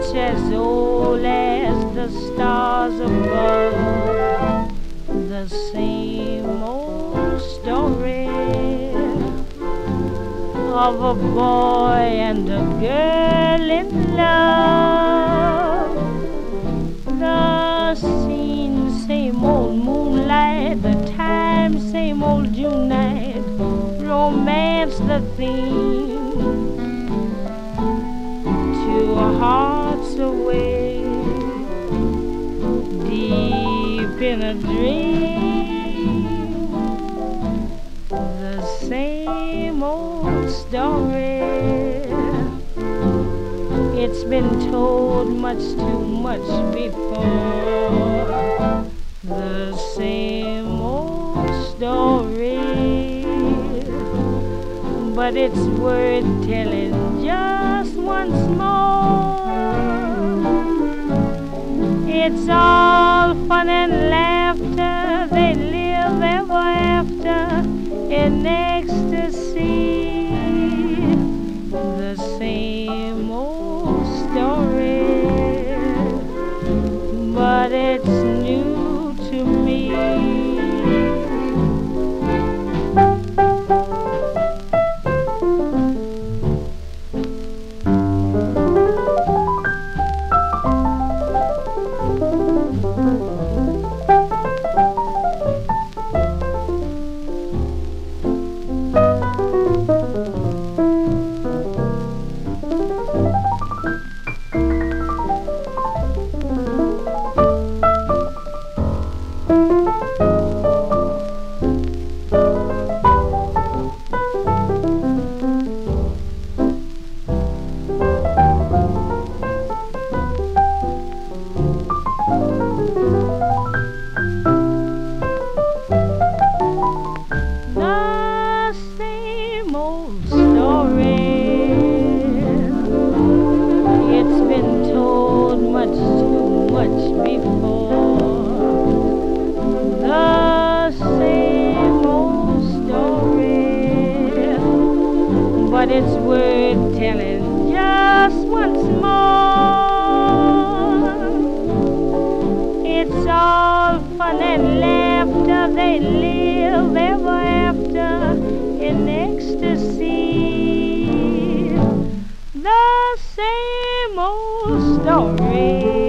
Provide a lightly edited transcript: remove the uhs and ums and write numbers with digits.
It's as old as the stars above, the same old story of a boy and a girl in love. The scene, same old moonlight, the time, same old June night, romance the theme, two hearts away, deep in a dream, the same old story. It's been told much too much before, the same old story, but it's worth telling just once more. It's all fun and laughter, they live ever after in ecstasy, the same old story, but it's new to me. But it's worth telling just once more. It's all fun and laughter, they live ever after in ecstasy, the same old story.